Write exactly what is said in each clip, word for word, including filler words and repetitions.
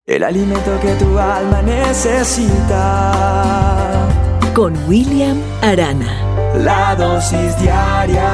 El alimento que tu alma necesita. Con William Arana. La dosis diaria.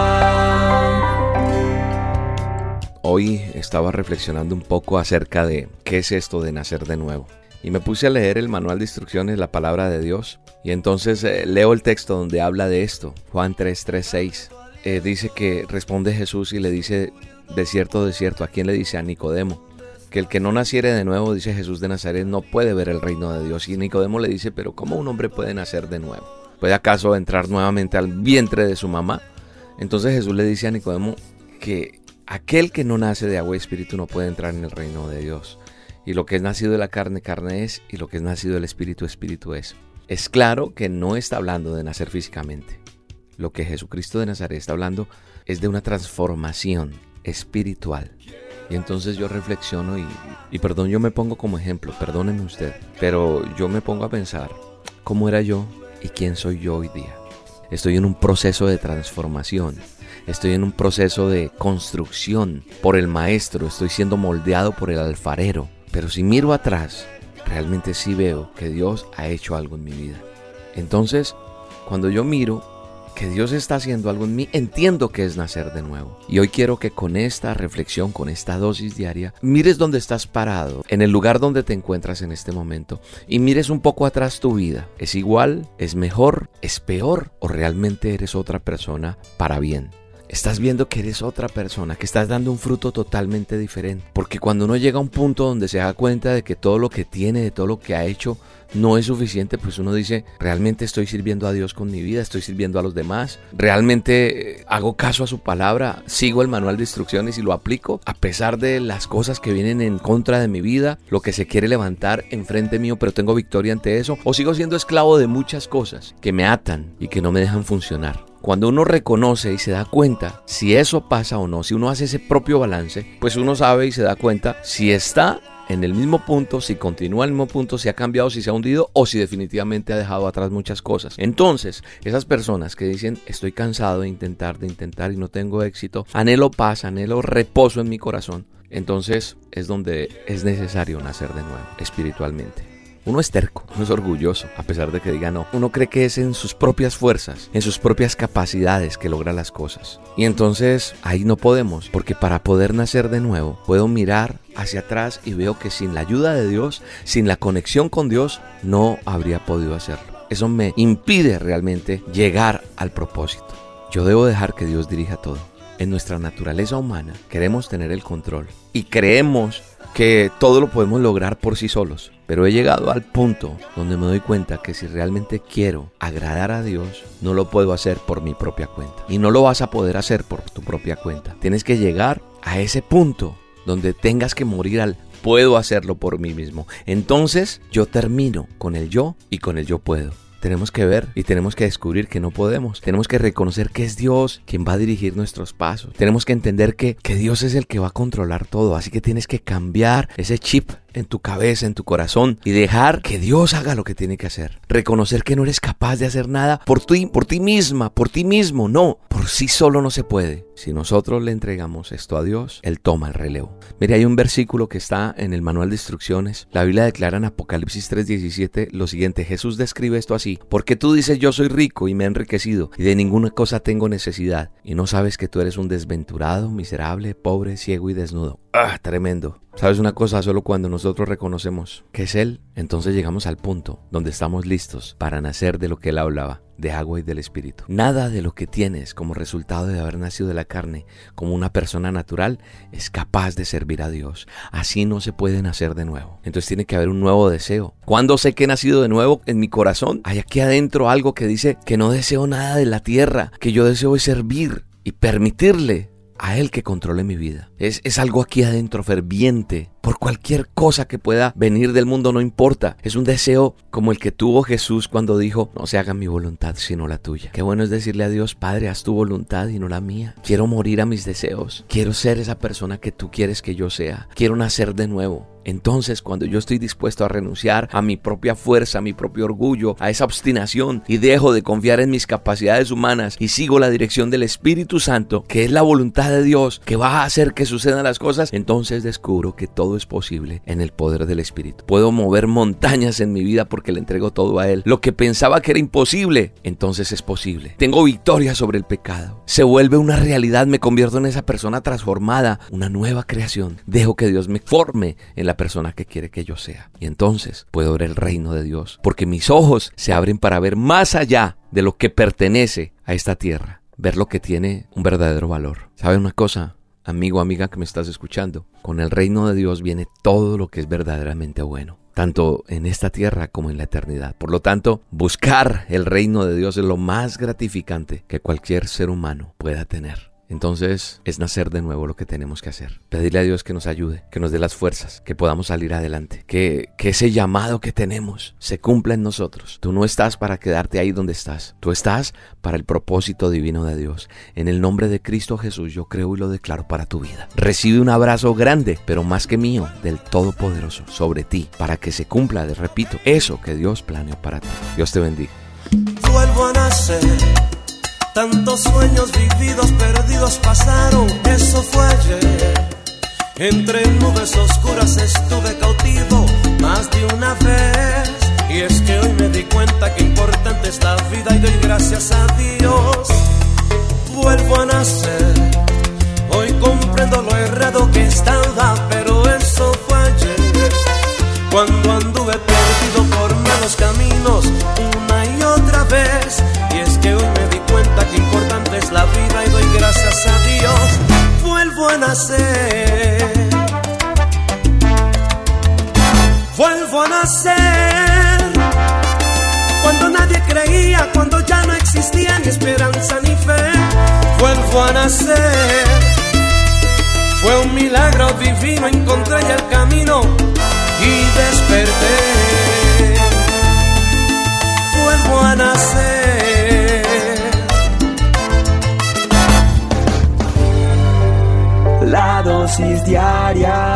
Hoy estaba reflexionando un poco acerca de qué es esto de nacer de nuevo. Y me puse a leer el manual de instrucciones, la palabra de Dios. Y entonces eh, leo el texto donde habla de esto. Juan tres, tres, seis. Eh, dice que responde Jesús y le dice, de cierto, de cierto. ¿A quién le dice? A Nicodemo. Que el que no naciere de nuevo, dice Jesús de Nazaret, no puede ver el reino de Dios. Y Nicodemo le dice, pero ¿cómo un hombre puede nacer de nuevo? ¿Puede acaso entrar nuevamente al vientre de su mamá? Entonces Jesús le dice a Nicodemo que aquel que no nace de agua y espíritu no puede entrar en el reino de Dios. Y lo que es nacido de la carne, carne es, y lo que es nacido del espíritu, espíritu es. Es claro que no está hablando de nacer físicamente. Lo que Jesucristo de Nazaret está hablando es de una transformación espiritual. Y entonces yo reflexiono y, y perdón, yo me pongo como ejemplo, perdóneme usted, pero yo me pongo a pensar cómo era yo y quién soy yo hoy día. Estoy en un proceso de transformación, estoy en un proceso de construcción por el maestro, estoy siendo moldeado por el alfarero. Pero si miro atrás, realmente sí veo que Dios ha hecho algo en mi vida. Entonces, cuando yo miro que Dios está haciendo algo en mí, entiendo que es nacer de nuevo. Y hoy quiero que con esta reflexión, con esta dosis diaria, mires dónde estás parado, en el lugar donde te encuentras en este momento, y mires un poco atrás tu vida. ¿Es igual? ¿Es mejor? ¿Es peor? ¿O realmente eres otra persona para bien? Estás viendo que eres otra persona, que estás dando un fruto totalmente diferente. Porque cuando uno llega a un punto donde se da cuenta de que todo lo que tiene, de todo lo que ha hecho, no es suficiente, pues uno dice, ¿realmente estoy sirviendo a Dios con mi vida? ¿Estoy sirviendo a los demás? ¿Realmente hago caso a su palabra? ¿Sigo el manual de instrucciones y lo aplico? A pesar de las cosas que vienen en contra de mi vida, lo que se quiere levantar enfrente mío, pero tengo victoria ante eso. ¿O sigo siendo esclavo de muchas cosas que me atan y que no me dejan funcionar? Cuando uno reconoce y se da cuenta si eso pasa o no, si uno hace ese propio balance, pues uno sabe y se da cuenta si está en el mismo punto, si continúa en el mismo punto, si ha cambiado, si se ha hundido o si definitivamente ha dejado atrás muchas cosas. Entonces, esas personas que dicen, estoy cansado de intentar, de intentar y no tengo éxito, anhelo paz, anhelo reposo en mi corazón, entonces es donde es necesario nacer de nuevo, espiritualmente. Uno es terco, uno es orgulloso, a pesar de que diga no. Uno cree que es en sus propias fuerzas, en sus propias capacidades que logra las cosas. Y entonces ahí no podemos, porque para poder nacer de nuevo, puedo mirar hacia atrás y veo que sin la ayuda de Dios, sin la conexión con Dios, no habría podido hacerlo. Eso me impide realmente llegar al propósito. Yo debo dejar que Dios dirija todo. En nuestra naturaleza humana queremos tener el control y creemos que todo lo podemos lograr por sí solos. Pero he llegado al punto donde me doy cuenta que si realmente quiero agradar a Dios, no lo puedo hacer por mi propia cuenta. Y no lo vas a poder hacer por tu propia cuenta. Tienes que llegar a ese punto donde tengas que morir al puedo hacerlo por mí mismo. Entonces yo termino con el yo y con el yo puedo. Tenemos que ver y tenemos que descubrir que no podemos. Tenemos que reconocer que es Dios quien va a dirigir nuestros pasos. Tenemos que entender que, que Dios es el que va a controlar todo. Así que tienes que cambiar ese chip en tu cabeza, en tu corazón y dejar que Dios haga lo que tiene que hacer. Reconocer que no eres capaz de hacer nada por ti, por ti misma, por ti mismo. No, por sí solo no se puede. Si nosotros le entregamos esto a Dios, Él toma el relevo. Mire, hay un versículo que está en el manual de instrucciones. La Biblia declara en Apocalipsis tres diecisiete lo siguiente. Jesús describe esto así. Porque tú dices yo soy rico y me he enriquecido y de ninguna cosa tengo necesidad. Y no sabes que tú eres un desventurado, miserable, pobre, ciego y desnudo. ¡Ah, tremendo! ¿Sabes una cosa? Solo cuando nosotros reconocemos que es Él, entonces llegamos al punto donde estamos listos para nacer de lo que Él hablaba, de agua y del espíritu. Nada de lo que tienes como resultado de haber nacido de la carne, como una persona natural, es capaz de servir a Dios. Así no se puede nacer de nuevo. Entonces tiene que haber un nuevo deseo. ¿Cuándo sé que he nacido de nuevo? En mi corazón hay aquí adentro algo que dice que no deseo nada de la tierra, que yo deseo es servir y permitirle a Él que controle mi vida. Es, es algo aquí adentro ferviente. Por cualquier cosa que pueda venir del mundo, no importa. Es un deseo como el que tuvo Jesús cuando dijo, no se haga mi voluntad sino la tuya. Qué bueno es decirle a Dios, Padre, haz tu voluntad y no la mía. Quiero morir a mis deseos. Quiero ser esa persona que tú quieres que yo sea. Quiero nacer de nuevo. Entonces, cuando yo estoy dispuesto a renunciar a mi propia fuerza, a mi propio orgullo, a esa obstinación y dejo de confiar en mis capacidades humanas y sigo la dirección del Espíritu Santo, que es la voluntad de Dios, que va a hacer que sucedan las cosas, entonces descubro que todo todo es posible en el poder del Espíritu. Puedo mover montañas en mi vida porque le entrego todo a Él. Lo que pensaba que era imposible, entonces es posible. Tengo victoria sobre el pecado. Se vuelve una realidad, me convierto en esa persona transformada, una nueva creación. Dejo que Dios me forme en la persona que quiere que yo sea. Y entonces puedo ver el reino de Dios, porque mis ojos se abren para ver más allá de lo que pertenece a esta tierra. Ver lo que tiene un verdadero valor. ¿Sabe una cosa? Amigo, amiga que me estás escuchando, con el reino de Dios viene todo lo que es verdaderamente bueno, tanto en esta tierra como en la eternidad. Por lo tanto, buscar el reino de Dios es lo más gratificante que cualquier ser humano pueda tener. Entonces es nacer de nuevo lo que tenemos que hacer. Pedirle a Dios que nos ayude, que nos dé las fuerzas, que podamos salir adelante, que, que ese llamado que tenemos se cumpla en nosotros. Tú no estás para quedarte ahí donde estás. Tú estás para el propósito divino de Dios. En el nombre de Cristo Jesús yo creo y lo declaro para tu vida. Recibe un abrazo grande, pero más que mío, del Todopoderoso sobre ti, para que se cumpla, les repito, eso que Dios planeó para ti. Dios te bendiga. Vuelvo a nacer. Tantos sueños vividos, perdidos pasaron, eso fue ayer. Entre nubes oscuras estuve cautivo más de una vez. Y es que hoy me di cuenta que importante es la vida y doy gracias a Dios. Vuelvo a nacer, hoy comprendo lo errado que estaba, pero eso fue ayer. Cuando anduve perdido por malos caminos una y otra vez. Y es que hoy me di cuenta que importante es la vida y doy gracias a Dios. Vuelvo a nacer, vuelvo a nacer. Cuando nadie creía, cuando ya no existía ni esperanza ni fe. Vuelvo a nacer, fue un milagro divino, encontré ya el camino y desperté. Vuelvo a nacer. La dosis diaria